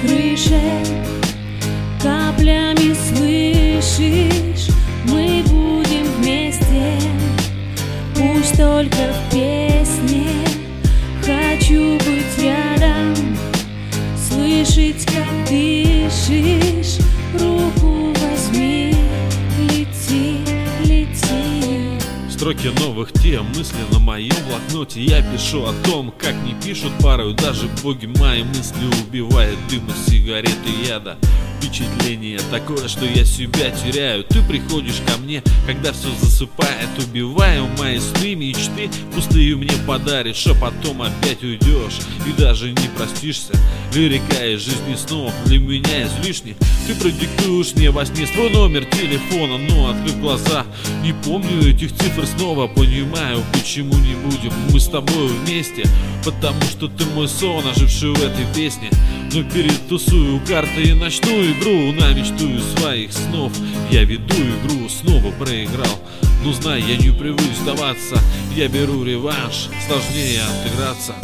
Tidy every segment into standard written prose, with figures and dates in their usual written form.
крыше, каплями слышишь, мы будем вместе, пусть только в песне. Хочу быть рядом, слышать, как дышишь, руку возьми, лети, лети. Строки новых тем, мысли на моем блокноте. Я пишу о том, как не пишут порой даже боги. Мои мысли убивает дым из сигареты яда. Впечатление такое, что я себя теряю. Ты приходишь ко мне, когда все засыпает, убиваю мои сны, мечты пустые мне подаришь, а потом опять уйдешь и даже не простишься. Лирика из жизни снов для меня излишне. Ты продиктуешь мне во сне свой номер телефона, но открыв глаза, не помню этих цифр снова. Понимаю, почему не будем мы с тобой вместе, потому что ты мой сон, оживший в этой песне. Но перетусую карты и начну игру на мечту из своих снов. Я веду игру, снова проиграл. Но знай, я не привык сдаваться, я беру реванш, сложнее отыграться.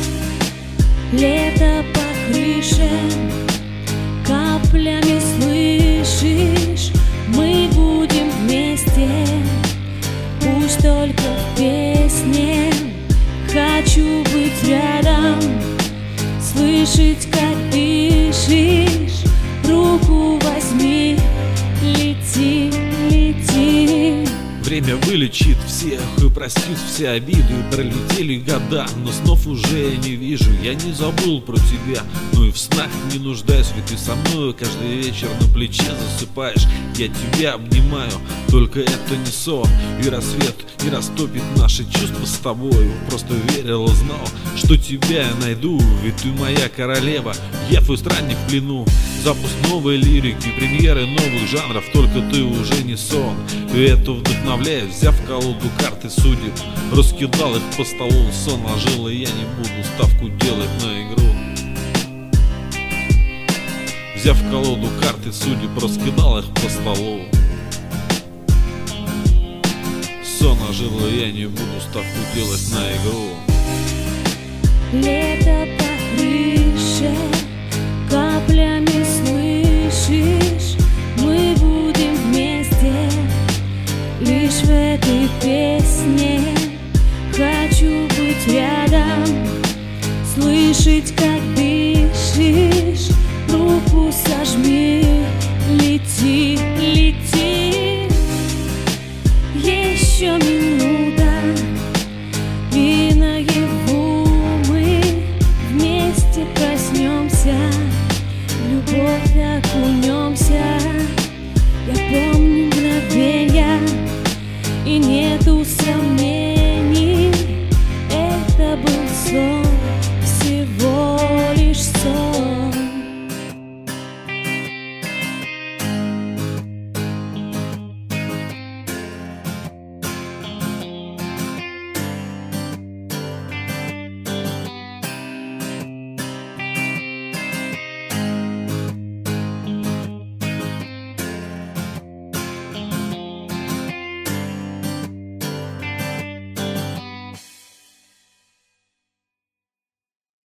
Лето по крыше, каплями слышишь, мы будем вместе, пусть только в песне. Хочу быть рядом, слышать, как дышишь, руку возьми, лети, лети. Время вылечит всех и простит все обиды. Пролетели года, но снов уже я не вижу. Я не забыл про тебя, но и в снах не нуждаюсь. Ведь ты со мной каждый вечер на плече засыпаешь. Я тебя обнимаю, только это не сон. И рассвет не растопит наши чувства с тобой. Просто верил и знал, что тебя я найду. Ведь ты моя королева, я твой странник в плену. Запуск новой лирики, премьеры новых жанров, только ты уже не сон. И это вдохновляет, взяв колоду карты судеб, раскидал их по столу. Сон ожил, и я не буду ставку делать на игру. Взяв колоду карты судеб, раскидал их по столу. Сон ожил, и я не буду ставку делать на игру. Лето по крыше, каплями слышишь, мы будем вместе, лишь в этой песне. Хочу быть рядом, слышать, как дышишь, руку сожми.